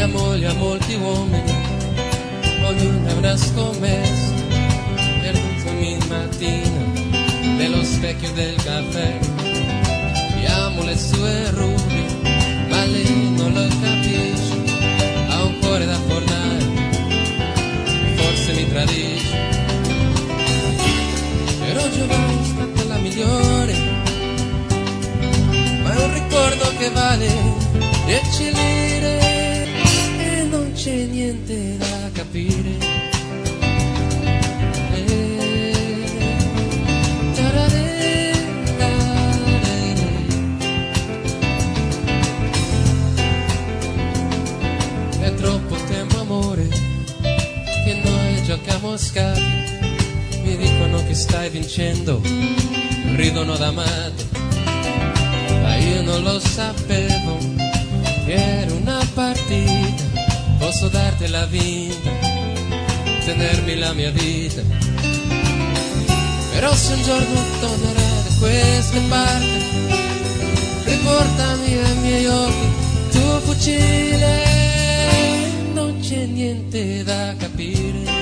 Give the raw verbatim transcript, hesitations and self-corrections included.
moglie a molti uomini, ognuno è una scommessa, perdutomi in mattina nello specchio del caffè. Amo le sue rubi, ma lei non lo capisce, ha un cuore da fornare, forse mi tradisce. Però Giovanni è stata la migliore, ma è un ricordo che vale dieci lire e non c'è niente da capire. È troppo tempo amore che noi giochiamo a scacchi, mi dicono che stai vincendo, ridono da matti, ma io non lo sapevo che era una partita, posso dartela vinta, tenermi la mia vita. Però se un giorno tornerai da queste parti, riportami ai miei occhi tuo fucile, non c'è niente da capire.